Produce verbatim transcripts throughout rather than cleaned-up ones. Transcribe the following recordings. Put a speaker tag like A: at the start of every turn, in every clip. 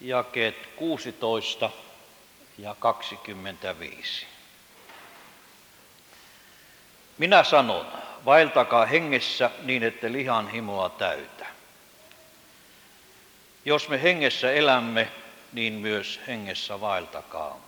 A: jakeet kuusitoista ja kaksikymmentäviisi. Minä sanon, vaeltakaa hengessä niin, ette lihan himoa täytä. Jos me hengessä elämme, niin myös hengessä vaeltakaamme.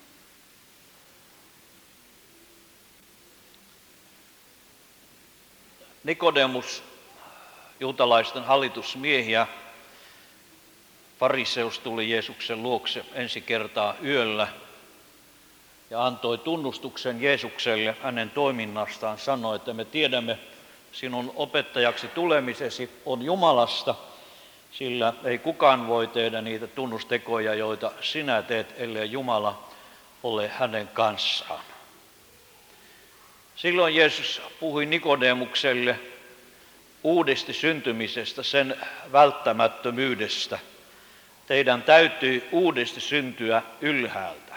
A: Nikodemus, juutalaisten hallitusmiehiä, fariseus tuli Jeesuksen luokse ensi kertaa yöllä ja antoi tunnustuksen Jeesukselle hänen toiminnastaan, sanoi, että me tiedämme sinun opettajaksi tulemisesi on Jumalasta, sillä ei kukaan voi tehdä niitä tunnustekoja, joita sinä teet, ellei Jumala ole hänen kanssaan. Silloin Jeesus puhui Nikodemukselle uudesti syntymisestä, sen välttämättömyydestä. Teidän täytyy uudesti syntyä ylhäältä.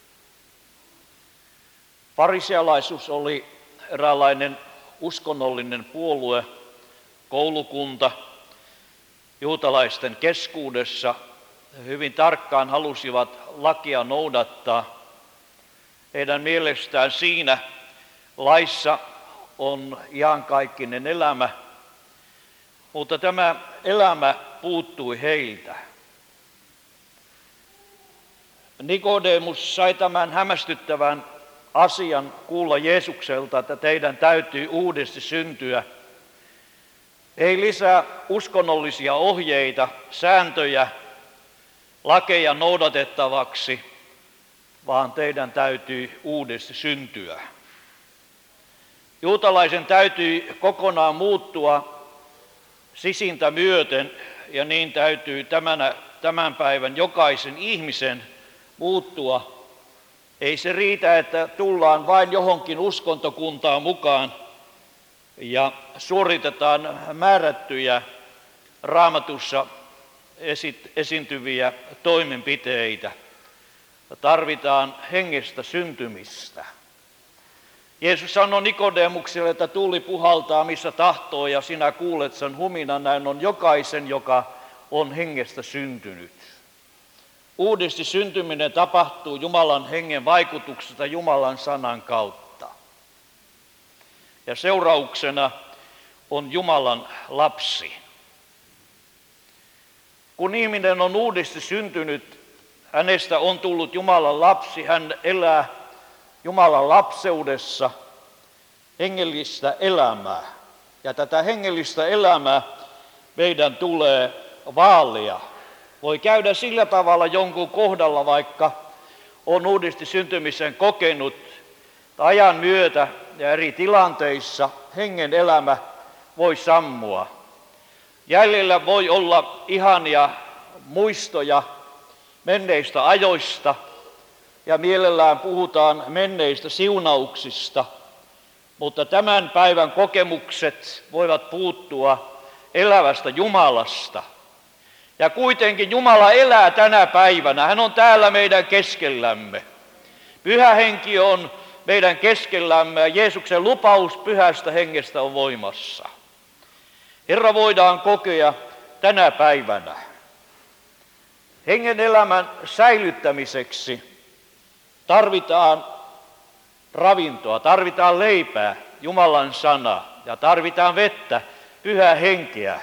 A: Farisealaisuus oli eräänlainen uskonnollinen puolue, koulukunta juutalaisten keskuudessa. He hyvin tarkkaan halusivat lakia noudattaa. Heidän mielestään siinä laissa on iankaikkinen elämä, mutta tämä elämä puuttui heiltä. Nikodemus sai tämän hämmästyttävän asian kuulla Jeesukselta, että teidän täytyy uudesti syntyä. Ei lisää uskonnollisia ohjeita, sääntöjä, lakeja noudatettavaksi, vaan teidän täytyy uudesti syntyä. Juutalaisen täytyy kokonaan muuttua sisintä myöten, ja niin täytyy tämän, tämän päivän jokaisen ihmisen muuttua. Ei se riitä, että tullaan vain johonkin uskontokuntaan mukaan ja suoritetaan määrättyjä Raamatussa esi- esiintyviä toimenpiteitä. Tarvitaan hengestä syntymistä. Jeesus sanoi Nikodemukselle, että tuuli puhaltaa missä tahtoo ja sinä kuulet sen huminan, näin on jokaisen, joka on hengestä syntynyt. Uudesti syntyminen tapahtuu Jumalan hengen vaikutuksesta Jumalan sanan kautta. Ja seurauksena on Jumalan lapsi. Kun ihminen on uudesti syntynyt, hänestä on tullut Jumalan lapsi, hän elää Jumalan lapseudessa hengellistä elämää. Ja tätä hengellistä elämää meidän tulee vaalia. Voi käydä sillä tavalla jonkun kohdalla, vaikka on uudesti syntymisen kokenut, ajan myötä ja eri tilanteissa hengen elämä voi sammua. Jäljellä voi olla ihania muistoja menneistä ajoista ja mielellään puhutaan menneistä siunauksista, mutta tämän päivän kokemukset voivat puuttua elävästä Jumalasta. Ja kuitenkin Jumala elää tänä päivänä. Hän on täällä meidän keskellämme. Pyhä henki on meidän keskellämme ja Jeesuksen lupaus pyhästä hengestä on voimassa. Herra voidaan kokea tänä päivänä. Hengen elämän säilyttämiseksi tarvitaan ravintoa, tarvitaan leipää, Jumalan sana ja tarvitaan vettä, pyhää henkeä.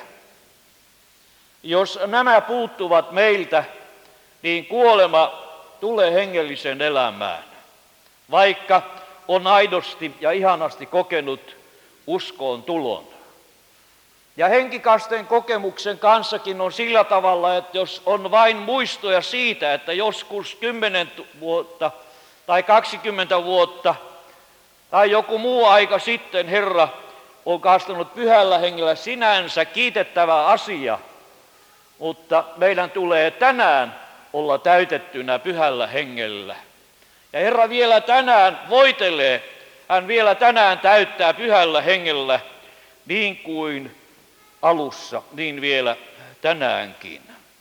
A: Jos nämä puuttuvat meiltä, niin kuolema tulee hengelliseen elämään, vaikka on aidosti ja ihanasti kokenut uskoon tulon. Ja henkikasten kokemuksen kanssakin on sillä tavalla, että jos on vain muistoja siitä, että joskus kymmenen vuotta tai kaksikymmentä vuotta tai joku muu aika sitten Herra on kastanut pyhällä hengellä, sinänsä kiitettävä asia, mutta meidän tulee tänään olla täytettynä pyhällä hengellä. Ja Herra vielä tänään voitelee, hän vielä tänään täyttää pyhällä hengellä niin kuin alussa, niin vielä tänäänkin.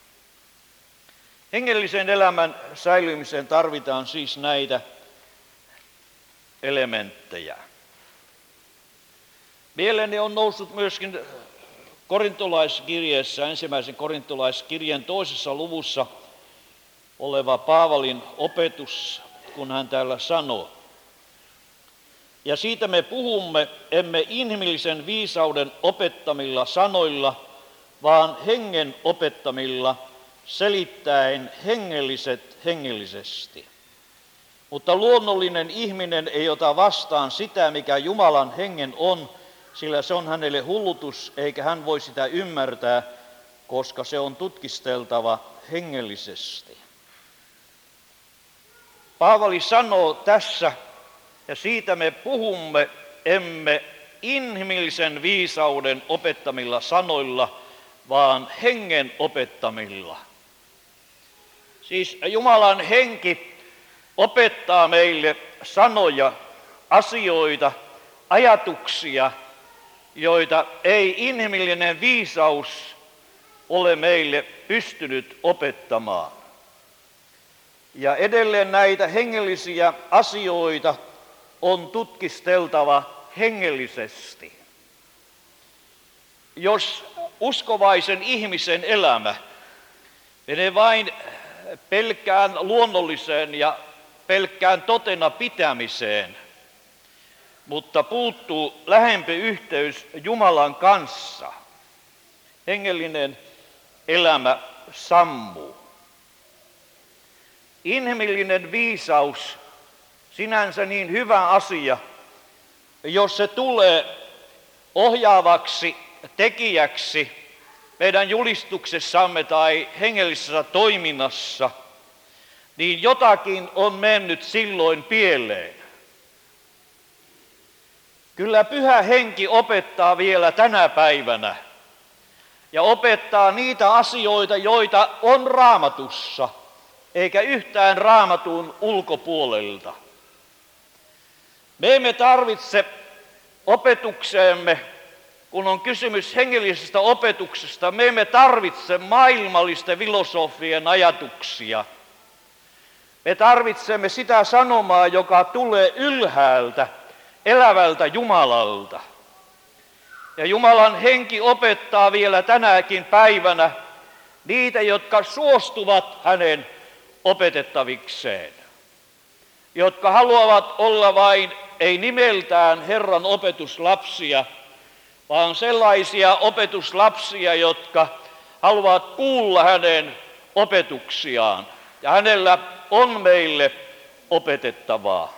A: Hengellisen elämän säilymiseen tarvitaan siis näitä elementtejä. Mieleeni on noussut myöskin korintolaiskirjeessä, ensimmäisen korintolaiskirjeen toisessa luvussa oleva Paavalin opetus, kun hän täällä sanoo. Ja siitä me puhumme, emme inhimillisen viisauden opettamilla sanoilla, vaan hengen opettamilla, selittäen hengelliset hengellisesti. Mutta luonnollinen ihminen ei ota vastaan sitä, mikä Jumalan hengen on, sillä se on hänelle hullutus, eikä hän voi sitä ymmärtää, koska se on tutkisteltava hengellisesti. Paavali sanoo tässä, ja siitä me puhumme, emme inhimillisen viisauden opettamilla sanoilla, vaan hengen opettamilla. Siis Jumalan henki opettaa meille sanoja, asioita, ajatuksia, joita ei inhimillinen viisaus ole meille pystynyt opettamaan. Ja edelleen näitä hengellisiä asioita on tutkisteltava hengellisesti. Jos uskovaisen ihmisen elämä menee vain pelkkään luonnolliseen ja pelkkään totena pitämiseen, mutta puuttuu lähempi yhteys Jumalan kanssa, hengellinen elämä sammuu. Inhimillinen viisaus, sinänsä niin hyvä asia, jos se tulee ohjaavaksi tekijäksi meidän julistuksessamme tai hengellisessä toiminnassa, niin jotakin on mennyt silloin pieleen. Kyllä Pyhä Henki opettaa vielä tänä päivänä ja opettaa niitä asioita, joita on Raamatussa, eikä yhtään Raamatun ulkopuolelta. Me emme tarvitse opetukseemme, kun on kysymys hengellisestä opetuksesta, me emme tarvitse maailmallisten filosofien ajatuksia. Me tarvitsemme sitä sanomaa, joka tulee ylhäältä, elävältä Jumalalta. Ja Jumalan henki opettaa vielä tänäkin päivänä niitä, jotka suostuvat hänen opetettavikseen, jotka haluavat olla vain, ei nimeltään Herran opetuslapsia, vaan sellaisia opetuslapsia, jotka haluavat kuulla hänen opetuksiaan. Ja hänellä on meille opetettavaa.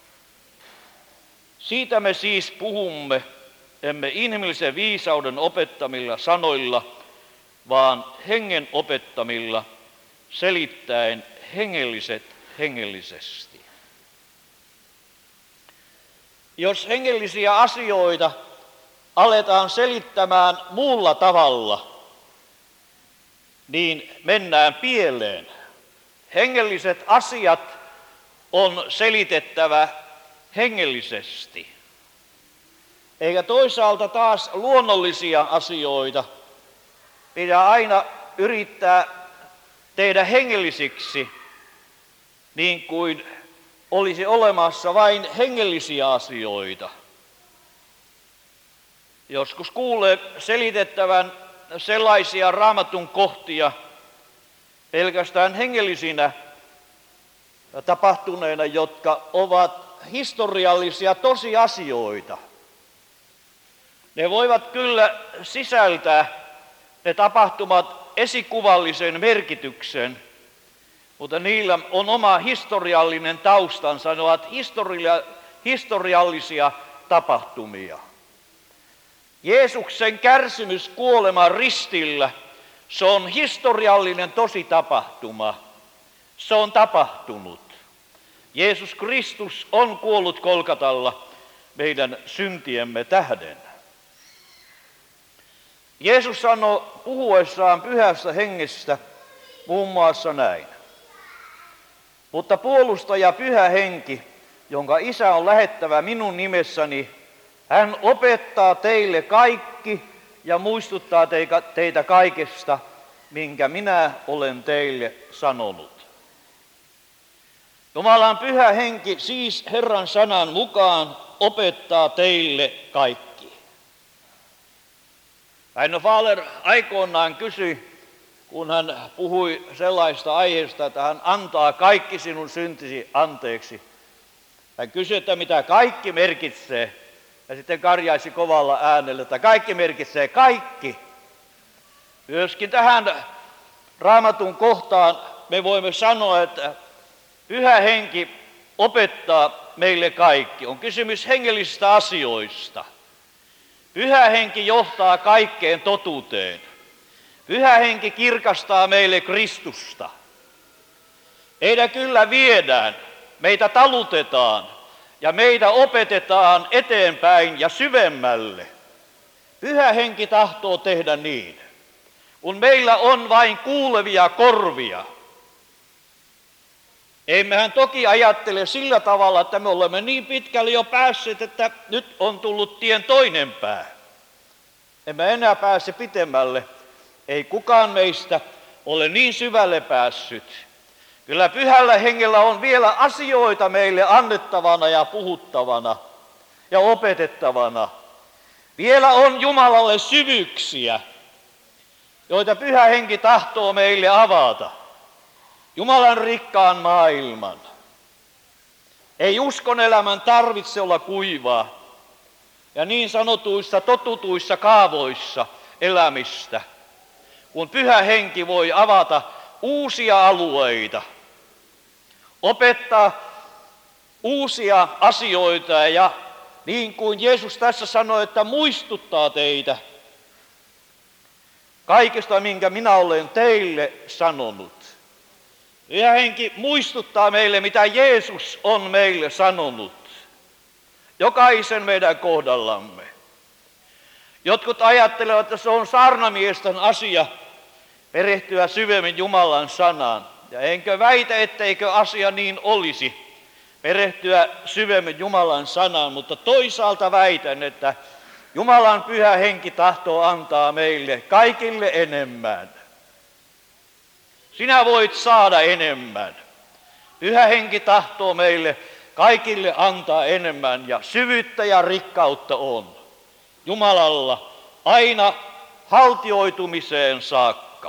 A: Siitä me siis puhumme, emme inhimillisen viisauden opettamilla sanoilla, vaan hengen opettamilla, selittäen hengelliset hengellisesti. Jos hengellisiä asioita aletaan selittämään muulla tavalla, niin mennään pieleen. Hengelliset asiat on selitettävä hengellisesti. Eikä toisaalta taas luonnollisia asioita pidä aina yrittää tehdä hengellisiksi, niin kuin olisi olemassa vain hengellisiä asioita. Joskus kuulee selitettävän sellaisia Raamatun kohtia pelkästään hengellisinä tapahtuneina, jotka ovat historiallisia tosiasioita. Ne voivat kyllä sisältää ne tapahtumat esikuvallisen merkityksen, mutta niillä on oma historiallinen taustansa. Ne ovat historia, historiallisia tapahtumia. Jeesuksen kärsimys kuolema ristillä, se on historiallinen tositapahtuma. Se on tapahtunut. Jeesus Kristus on kuollut Kolkatalla meidän syntiemme tähden. Jeesus sanoi puhuessaan Pyhästä Hengestä muun muassa näin. Mutta puolustaja Pyhä Henki, jonka Isä on lähettävä minun nimessäni, hän opettaa teille kaikki ja muistuttaa teitä kaikesta, minkä minä olen teille sanonut. Jumalan Pyhä Henki siis Herran sanan mukaan opettaa teille kaikki. Väinö Faaler aikoinaan kysyi kun hän puhui sellaista aiheesta, että hän antaa kaikki sinun syntisi anteeksi. Hän kysyi, että mitä kaikki merkitsee, ja sitten karjaisi kovalla äänellä, että kaikki merkitsee kaikki. Myöskin tähän Raamatun kohtaan me voimme sanoa, että Pyhä Henki opettaa meille kaikki. On kysymys hengellisistä asioista. Pyhä Henki johtaa kaikkeen totuuteen. Pyhä Henki kirkastaa meille Kristusta. Meitä kyllä viedään, meitä talutetaan ja meitä opetetaan eteenpäin ja syvemmälle. Pyhä Henki tahtoo tehdä niin. Kun meillä on vain kuulevia korvia, emmehän toki ajattele sillä tavalla, että me olemme niin pitkälle jo päässeet, että nyt on tullut tien toinen pää. Emme enää pääse pitemmälle. Ei kukaan meistä ole niin syvälle päässyt. Kyllä Pyhällä Hengellä on vielä asioita meille annettavana ja puhuttavana ja opetettavana. Vielä on Jumalalle syvyyksiä, joita Pyhä Henki tahtoo meille avata. Jumalan rikkaan maailman. Ei uskon elämän tarvitse olla kuivaa ja niin sanotuissa totutuissa kaavoissa elämistä, kun Pyhä Henki voi avata uusia alueita, opettaa uusia asioita ja niin kuin Jeesus tässä sanoi, että muistuttaa teitä kaikesta, minkä minä olen teille sanonut. Pyhä Henki muistuttaa meille, mitä Jeesus on meille sanonut, jokaisen meidän kohdallamme. Jotkut ajattelevat, että se on saarnamiesten asia perehtyä syvemmin Jumalan sanaan. Ja enkö väitä, etteikö asia niin olisi, perehtyä syvemmin Jumalan sanaan, mutta toisaalta väitän, että Jumalan Pyhä Henki tahtoo antaa meille kaikille enemmän. Sinä voit saada enemmän. Pyhä Henki tahtoo meille kaikille antaa enemmän ja syvyyttä ja rikkautta on Jumalalla aina haltioitumiseen saakka.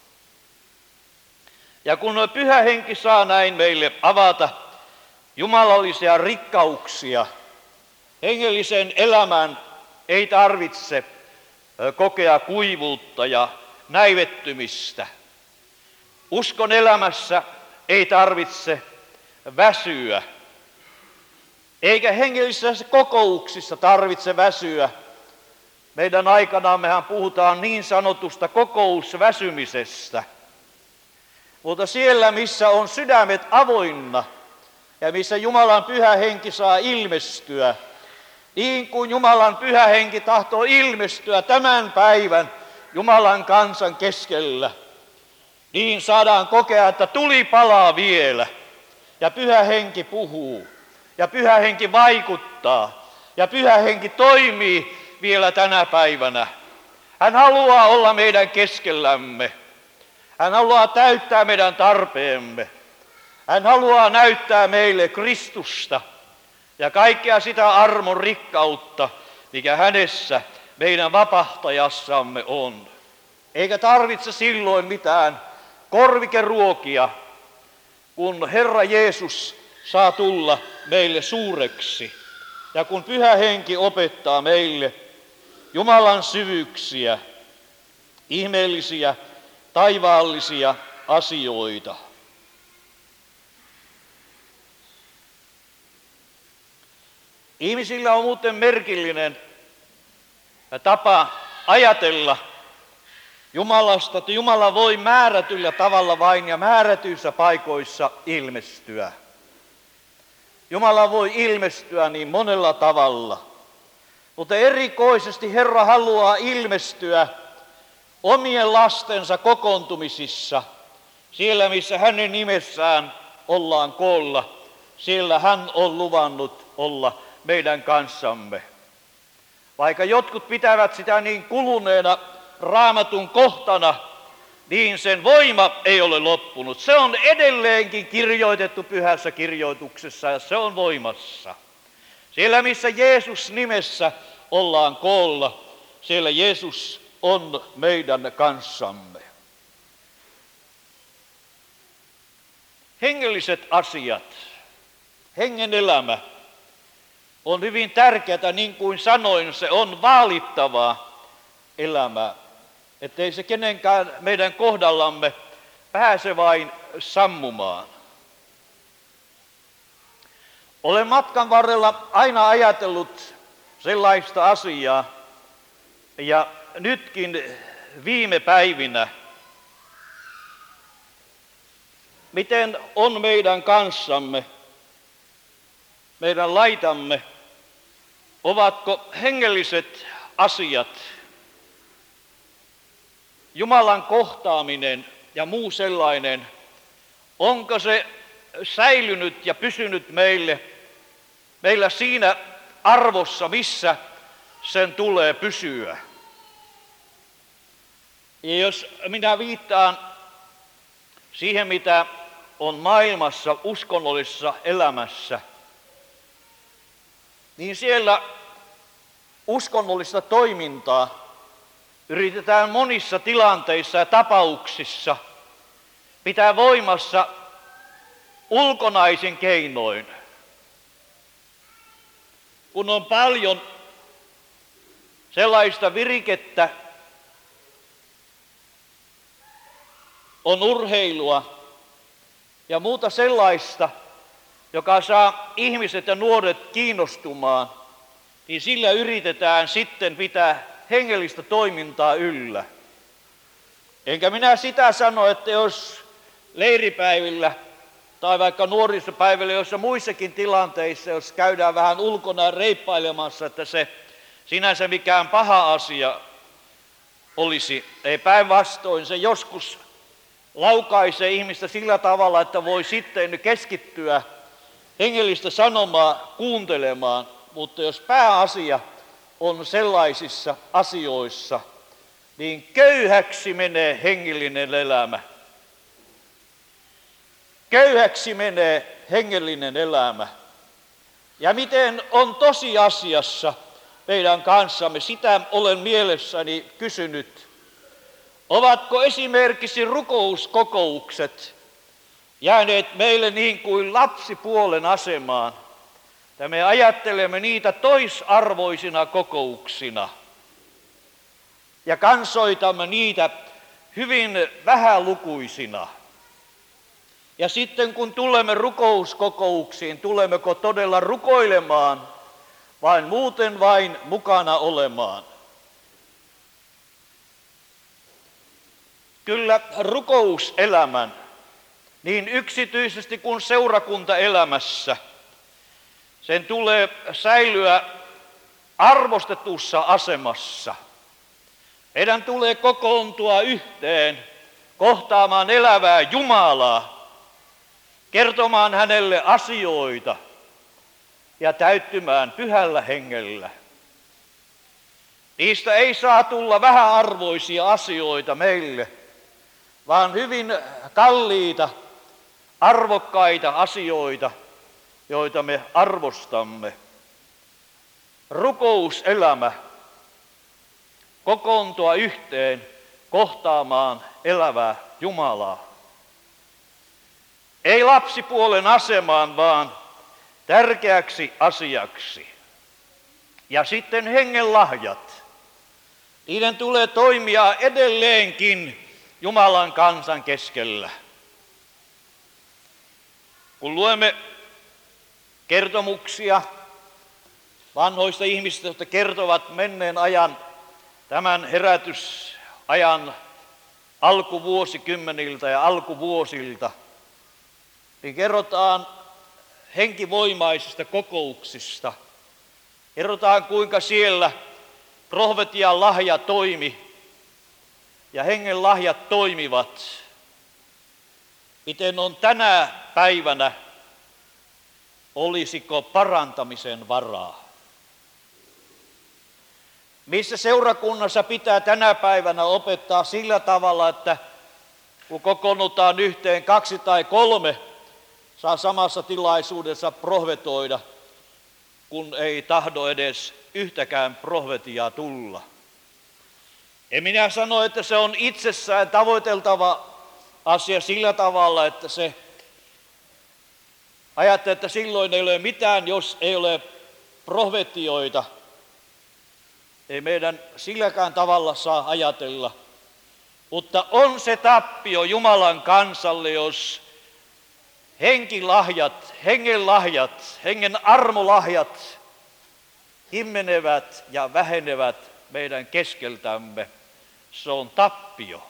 A: Ja kun Pyhä Henki saa näin meille avata jumalallisia rikkauksia, hengellisen elämän ei tarvitse kokea kuivuutta ja näivettymistä. Uskon elämässä ei tarvitse väsyä, eikä hengellisissä kokouksissa tarvitse väsyä. Meidän aikanaammehan puhutaan niin sanotusta kokousväsymisestä. Mutta siellä, missä on sydämet avoinna ja missä Jumalan Pyhä Henki saa ilmestyä, niin kuin Jumalan Pyhä Henki tahtoo ilmestyä tämän päivän Jumalan kansan keskellä, niin saadaan kokea, että tuli palaa vielä ja Pyhä Henki puhuu ja Pyhä Henki vaikuttaa ja Pyhä Henki toimii vielä tänä päivänä. Hän haluaa olla meidän keskellämme. Hän haluaa täyttää meidän tarpeemme. Hän haluaa näyttää meille Kristusta ja kaikkea sitä armon rikkautta, mikä hänessä meidän vapahtajassamme on. Eikä tarvitse silloin mitään korvikeruokia, kun Herra Jeesus saa tulla meille suureksi ja kun Pyhä Henki opettaa meille Jumalan syvyyksiä, ihmeellisiä, taivaallisia asioita. Ihmisillä on muuten merkillinen tapa ajatella Jumalasta, että Jumala voi määrätyllä tavalla vain ja määrätyissä paikoissa ilmestyä. Jumala voi ilmestyä niin monella tavalla, mutta erikoisesti Herra haluaa ilmestyä omien lastensa kokoontumisissa, siellä missä hänen nimessään ollaan koolla, siellä hän on luvannut olla meidän kanssamme. Vaikka jotkut pitävät sitä niin kuluneena Raamatun kohtana, niin sen voima ei ole loppunut. Se on edelleenkin kirjoitettu pyhässä kirjoituksessa ja se on voimassa. Siellä missä Jeesus nimessä ollaan koolla, siellä Jeesus on meidän kanssamme. hengelliset asiat, hengen elämä on hyvin tärkeää, niin kuin sanoin, se on vaalittavaa elämää, ettei se kenenkään meidän kohdallamme pääse vain sammumaan. Olen matkan varrella aina ajatellut sellaista asiaa, ja nytkin viime päivinä, miten on meidän kanssamme, meidän laitamme, ovatko hengelliset asiat, Jumalan kohtaaminen ja muu sellainen, onko se säilynyt ja pysynyt meille, meillä siinä arvossa, missä sen tulee pysyä. Ja jos minä viittaan siihen, mitä on maailmassa uskonnollisessa elämässä, niin siellä uskonnollista toimintaa yritetään monissa tilanteissa ja tapauksissa pitää voimassa ulkonaisin keinoin. Kun on paljon sellaista virikettä, on urheilua ja muuta sellaista, joka saa ihmiset ja nuoret kiinnostumaan, niin sillä yritetään sitten pitää hengellistä toimintaa yllä. Enkä minä sitä sano, että jos leiripäivillä tai vaikka nuorisopäivillä, joissa muissakin tilanteissa, jos käydään vähän ulkona reippailemassa, että se sinänsä mikään paha asia olisi. Ei päinvastoin, se joskus laukaisee ihmistä sillä tavalla, että voi sitten keskittyä hengellistä sanomaa kuuntelemaan, mutta jos pääasia on sellaisissa asioissa, niin köyhäksi menee hengellinen elämä. Köyhäksi menee hengellinen elämä. Ja miten on tosiasiassa meidän kanssamme, sitä olen mielessäni kysynyt. Ovatko esimerkiksi rukouskokoukset jääneet meille niin kuin lapsipuolen asemaan, että me ajattelemme niitä toisarvoisina kokouksina ja kansoitamme niitä hyvin vähälukuisina. Ja sitten kun tulemme rukouskokouksiin, tulemmeko todella rukoilemaan vai muuten vain mukana olemaan? Kyllä rukouselämän, niin yksityisesti kuin seurakuntaelämässä, sen tulee säilyä arvostetussa asemassa. Meidän tulee kokoontua yhteen, kohtaamaan elävää Jumalaa, kertomaan hänelle asioita ja täyttymään pyhällä hengellä. Niistä ei saa tulla vähäarvoisia asioita meille, vaan hyvin kalliita, arvokkaita asioita, joita me arvostamme. Rukouselämä, kokoontua yhteen, kohtaamaan elävää Jumalaa. Ei lapsipuolen asemaan, vaan tärkeäksi asiaksi. Ja sitten hengen lahjat. Niiden tulee toimia edelleenkin Jumalan kansan keskellä. Kun luemme kertomuksia vanhoista ihmisistä, jotka kertovat menneen ajan, tämän herätysajan alkuvuosikymmeniltä ja alkuvuosilta, niin kerrotaan henkivoimaisista kokouksista. Kerrotaan, kuinka siellä profetian lahja toimi ja hengen lahjat toimivat. Miten on tänä päivänä, olisiko parantamisen varaa? Missä seurakunnassa pitää tänä päivänä opettaa sillä tavalla, että kun kokoonnutaan yhteen, kaksi tai kolme saa samassa tilaisuudessa profetoida, kun ei tahdo edes yhtäkään profetiaa tulla. En minä sano, että se on itsessään tavoiteltava asia sillä tavalla, että se Ajattelen, että silloin ei ole mitään, jos ei ole profetioita. Ei meidän silläkään tavalla saa ajatella. Mutta on se tappio Jumalan kansalle, jos henkilahjat, hengen lahjat, hengen armolahjat himmenevät ja vähenevät meidän keskeltämme. Se on tappio.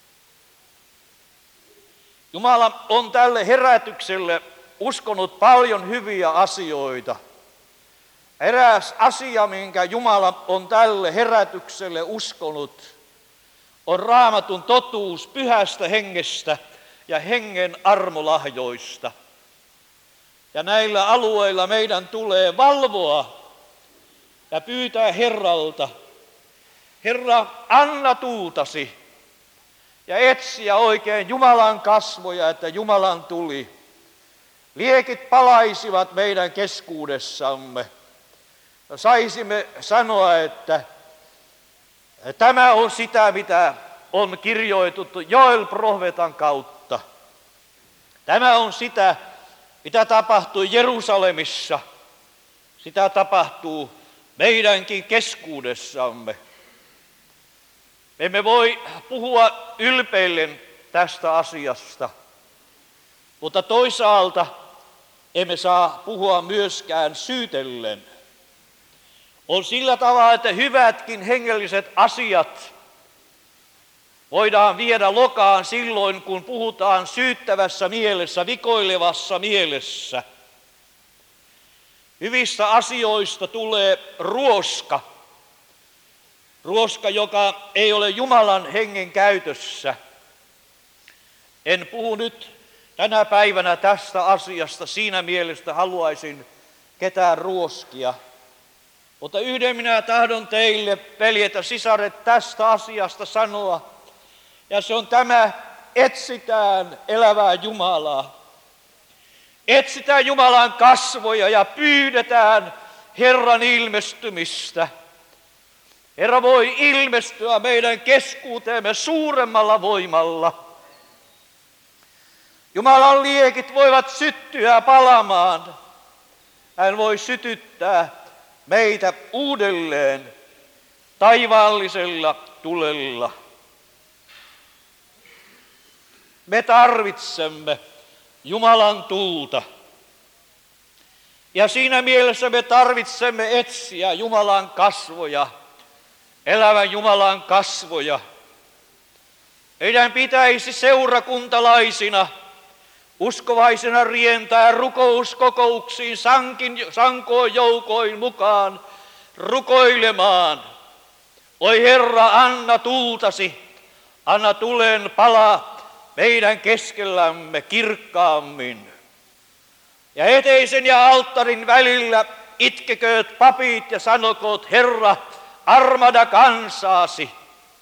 A: Jumala on tälle herätykselle uskonut paljon hyviä asioita. Eräs asia, minkä Jumala on tälle herätykselle uskonut, on Raamatun totuus pyhästä hengestä ja hengen armolahjoista. Ja näillä alueilla meidän tulee valvoa ja pyytää Herralta, Herra, anna tuutasi, ja etsiä oikein Jumalan kasvoja, että Jumalan tuli. Liekit palaisivat meidän keskuudessamme. Saisimme sanoa, että tämä on sitä, mitä on kirjoitettu Joel profeetan kautta. Tämä on sitä, mitä tapahtui Jerusalemissa. Sitä tapahtuu meidänkin keskuudessamme. Emme voi puhua ylpeillen tästä asiasta, mutta toisaalta emme saa puhua myöskään syytellen. On sillä tavalla, että hyvätkin hengelliset asiat voidaan viedä lokaan silloin, kun puhutaan syyttävässä mielessä, vikoilevassa mielessä. Hyvistä asioista tulee ruoska. Ruoska, joka ei ole Jumalan hengen käytössä. En puhu nyt tänä päivänä tästä asiasta, siinä mielessä haluaisin ketään ruoskia. Mutta yhden minä tahdon teille, veljet ja sisaret, tästä asiasta sanoa. Ja se on tämä, etsitään elävää Jumalaa. Etsitään Jumalan kasvoja ja pyydetään Herran ilmestymistä. Herra voi ilmestyä meidän keskuuteemme suuremmalla voimalla. Jumalan liekit voivat syttyä palamaan. Hän voi sytyttää meitä uudelleen taivaallisella tulella. Me tarvitsemme Jumalan tuulta. Ja siinä mielessä me tarvitsemme etsiä Jumalan kasvoja, elävän Jumalan kasvoja. Meidän pitäisi seurakuntalaisina, uskovaisina rientää rukouskokouksiin sankin, sankoin joukoin mukaan rukoilemaan. Oi Herra, anna tuultasi, anna tulen palaa meidän keskellämme kirkkaammin. Ja eteisen ja alttarin välillä itkekööt papit ja sanokoot, Herra, armada kansaasi.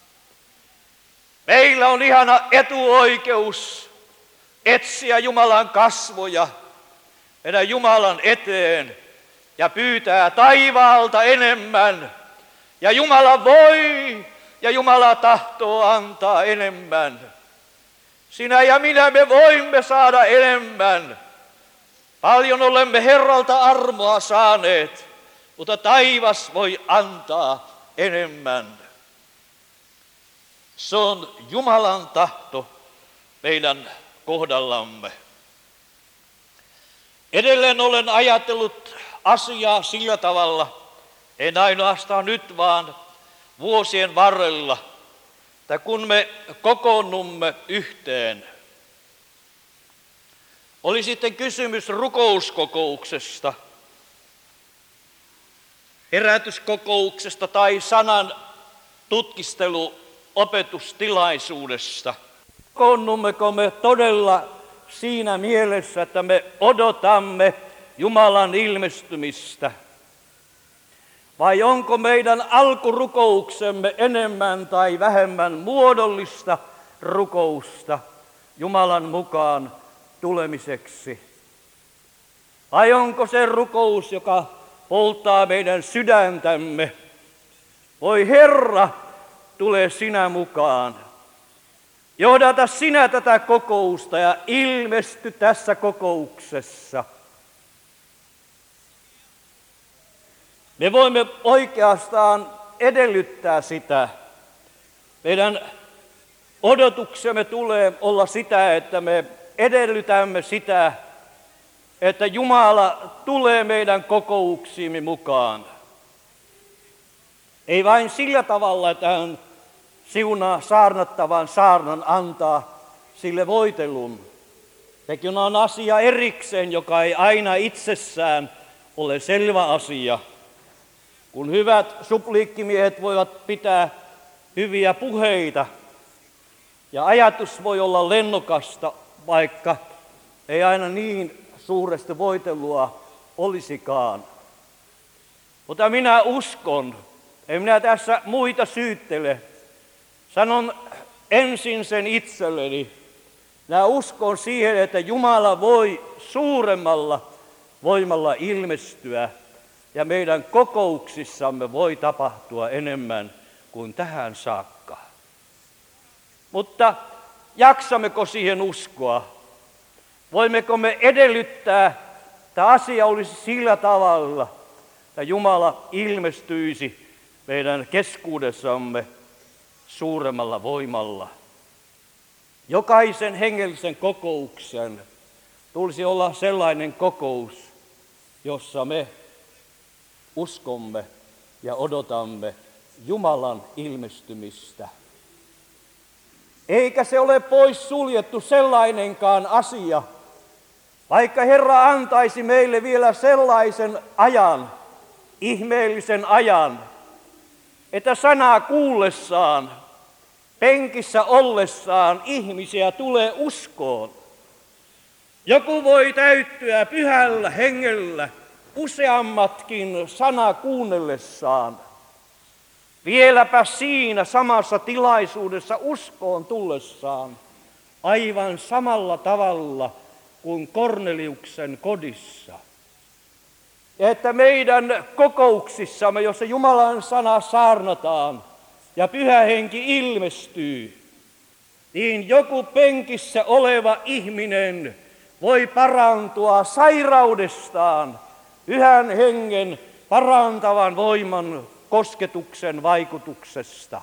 A: Meillä on ihana etuoikeus etsiä Jumalan kasvoja meidän Jumalan eteen ja pyytää taivaalta enemmän. Ja Jumala voi ja Jumala tahtoo antaa enemmän. Sinä ja minä me voimme saada enemmän. Paljon olemme Herralta armoa saaneet, mutta taivas voi antaa enemmän. Se on Jumalan tahto meidän kohdallamme. Edelleen olen ajatellut asiaa sillä tavalla, en ainoastaan nyt vaan vuosien varrella, että kun me kokoonnumme yhteen, oli sitten kysymys rukouskokouksesta, herätyskokouksesta tai sanan tutkisteluopetustilaisuudesta. Kokoonnummeko me todella siinä mielessä, että me odotamme Jumalan ilmestymistä? Vai onko meidän alkurukouksemme enemmän tai vähemmän muodollista rukousta Jumalan mukaan tulemiseksi? Vai onko se rukous, joka polttaa meidän sydäntämme? Voi Herra, tule sinä mukaan. Johdata sinä tätä kokousta ja ilmesty tässä kokouksessa. Me voimme oikeastaan edellyttää sitä. Meidän odotuksemme tulee olla sitä, että me edellytämme sitä, että Jumala tulee meidän kokouksiimme mukaan. Ei vain sillä tavalla, että hän siunaa saarnattavan saarnan, antaa sille voitelun. Sekin on asia erikseen, joka ei aina itsessään ole selvä asia. Kun hyvät supliikkimiehet voivat pitää hyviä puheita ja ajatus voi olla lennokasta, vaikka ei aina niin suuresti voitelua olisikaan. Mutta minä uskon, en minä tässä muita syyttele, sanon ensin sen itselleni. Minä uskon siihen, että Jumala voi suuremmalla voimalla ilmestyä ja meidän kokouksissamme voi tapahtua enemmän kuin tähän saakka. Mutta jaksammeko siihen uskoa? Voimmeko me edellyttää, että asia olisi sillä tavalla, että Jumala ilmestyisi meidän keskuudessamme suuremmalla voimalla? Jokaisen hengellisen kokouksen tulisi olla sellainen kokous, jossa me uskomme ja odotamme Jumalan ilmestymistä. Eikä se ole pois suljettu sellainenkaan asia, vaikka Herra antaisi meille vielä sellaisen ajan, ihmeellisen ajan, että sanaa kuullessaan, penkissä ollessaan ihmisiä tulee uskoon. Joku voi täyttyä pyhällä hengellä useammatkin sanaa kuunnellessaan. Vieläpä siinä samassa tilaisuudessa uskoon tullessaan aivan samalla tavalla kuin Korneliuksen kodissa. Ja että meidän kokouksissamme, jossa Jumalan sana saarnataan ja Pyhä Henki ilmestyy, niin joku penkissä oleva ihminen voi parantua sairaudestaan Pyhän Hengen parantavan voiman kosketuksen vaikutuksesta.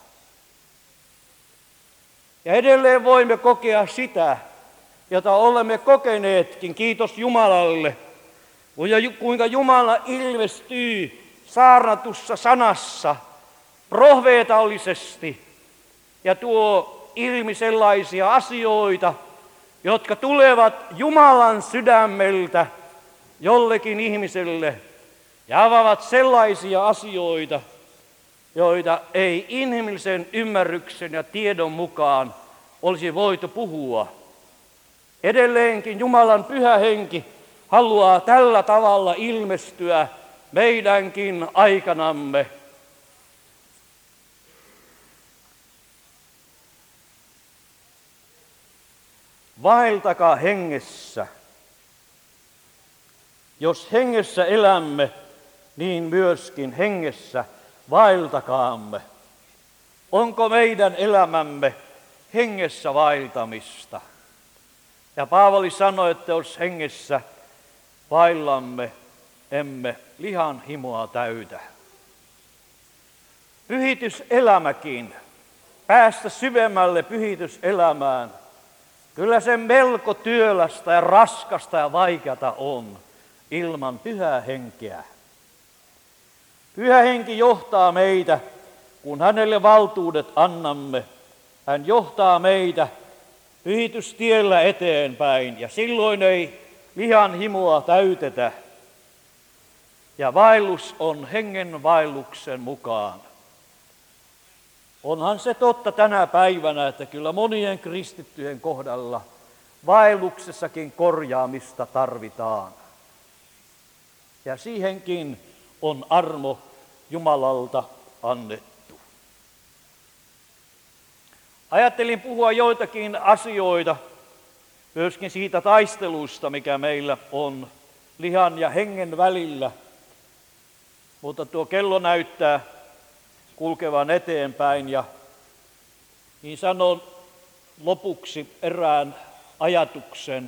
A: Ja edelleen voimme kokea sitä, jota olemme kokeneetkin, kiitos Jumalalle, kuinka Jumala ilmestyy saarnatussa sanassa profeetallisesti ja tuo ilmi sellaisia asioita, jotka tulevat Jumalan sydämeltä jollekin ihmiselle ja avaavat sellaisia asioita, joita ei inhimillisen ymmärryksen ja tiedon mukaan olisi voitu puhua. Edelleenkin Jumalan Pyhä Henki haluaa tällä tavalla ilmestyä meidänkin aikanamme. Vaeltakaa hengessä. Jos hengessä elämme, niin myöskin hengessä vaeltakaamme. Onko meidän elämämme hengessä vaeltamista? Ja Paavali sanoi, että jos hengessä vaellamme, emme lihan himoa täytä. Pyhityselämäkin, päästä syvemmälle pyhityselämään, kyllä se melko työlästä ja raskasta ja vaikeata on ilman Pyhää Henkeä. Pyhä Henki johtaa meitä, kun hänelle valtuudet annamme. Hän johtaa meitä pyhitystiellä eteenpäin ja silloin ei lihan himoa täytetä. Ja vaellus on hengen vaelluksen mukaan. Onhan se totta tänä päivänä, että kyllä monien kristittyjen kohdalla vaelluksessakin korjaamista tarvitaan. Ja siihenkin on armo Jumalalta annettu. Ajattelin puhua joitakin asioita myöskin siitä taistelusta, mikä meillä on lihan ja hengen välillä. Mutta tuo kello näyttää kulkevan eteenpäin ja niin sanon lopuksi erään ajatuksen,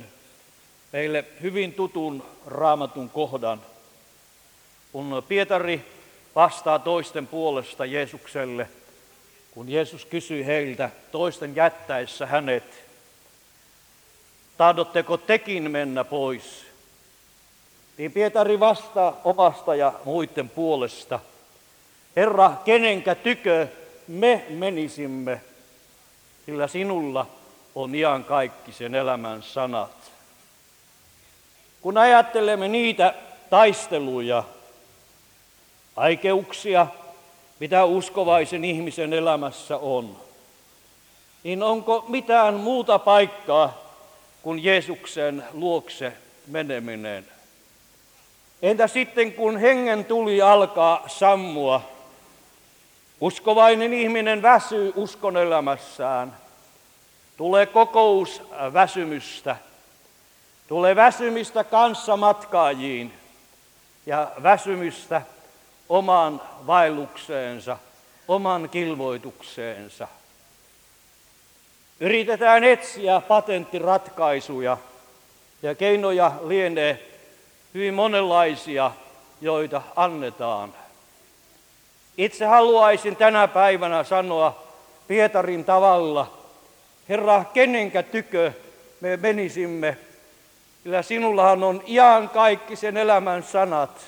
A: meille hyvin tutun Raamatun kohdan. Kun Pietari vastaa toisten puolesta Jeesukselle, kun Jeesus kysyi heiltä toisten jättäessä hänet, tahdotteko tekin mennä pois? Niin Pietari vastaa omasta ja muiden puolesta, Herra, kenenkä tykö me menisimme, sillä sinulla on iankaikkisen elämän sanat. Kun ajattelemme niitä taisteluja, vaikeuksia, mitä uskovaisen ihmisen elämässä on, niin onko mitään muuta paikkaa kuin Jeesuksen luokse meneminen? Entä sitten, kun hengen tuli alkaa sammua, uskovainen ihminen väsyy uskon elämässään, tulee kokous väsymystä, tulee väsymistä kanssamatkaajiin ja väsymystä omaan vaellukseensa, oman kilvoitukseensa. Yritetään etsiä patenttiratkaisuja ja keinoja lienee hyvin monenlaisia, joita annetaan. Itse haluaisin tänä päivänä sanoa Pietarin tavalla, Herra, kenenkä tykö me menisimme, sillä sinullahan on iankaikkisen elämän sanat.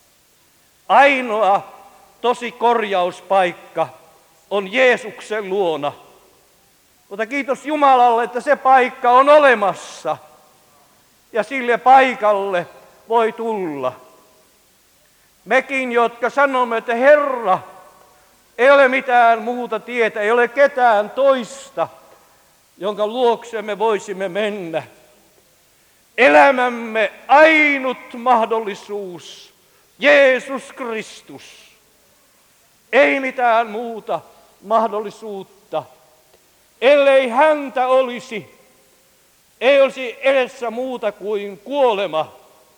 A: Ainoa tosi korjauspaikka on Jeesuksen luona. Mutta kiitos Jumalalle, että se paikka on olemassa ja sille paikalle voi tulla. Mekin, jotka sanomme, että Herra, ei ole mitään muuta tietä, ei ole ketään toista, jonka luoksemme voisimme mennä. Elämämme ainut mahdollisuus, Jeesus Kristus. Ei mitään muuta mahdollisuutta. Ellei häntä olisi, ei olisi edessä muuta kuin kuolema.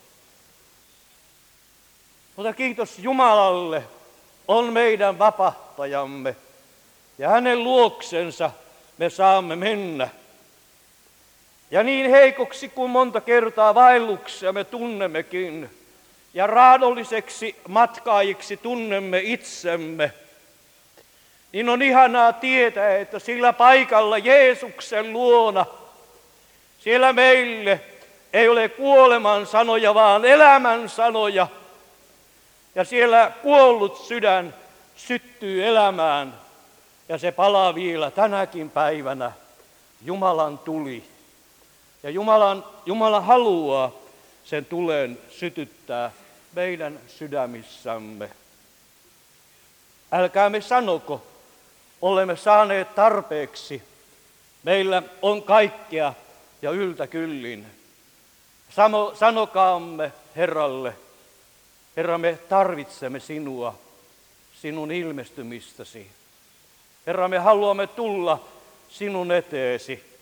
A: Mutta kiitos Jumalalle, on meidän vapahtajamme ja hänen luoksensa me saamme mennä. Ja niin heikoksi kuin monta kertaa vaelluksia me tunnemmekin ja raadolliseksi matkaajiksi tunnemme itsemme, niin on ihanaa tietää, että sillä paikalla Jeesuksen luona, siellä meille ei ole kuoleman sanoja, vaan elämän sanoja. Ja siellä kuollut sydän syttyy elämään ja se palaa vielä tänäkin päivänä. Jumalan tuli. Ja Jumalan, Jumala haluaa sen tulen sytyttää meidän sydämissämme. Älkäämme sanoko, olemme saaneet tarpeeksi. Meillä on kaikkea ja yltä kyllin. Sano, sanokaamme Herralle, Herra, me tarvitsemme sinua, sinun ilmestymistäsi. Herra, me haluamme tulla sinun eteesi,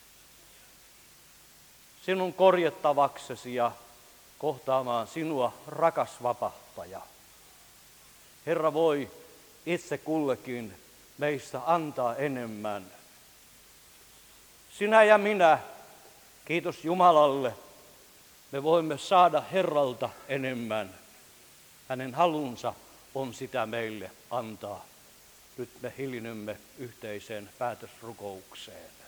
A: sinun korjattavaksesi ja kohtaamaan sinua, rakas vapahtaja. Herra voi itse kullekin meistä antaa enemmän. Sinä ja minä, kiitos Jumalalle, me voimme saada Herralta enemmän. Hänen halunsa on sitä meille antaa. Nyt me hiljennymme yhteiseen päätösrukoukseen.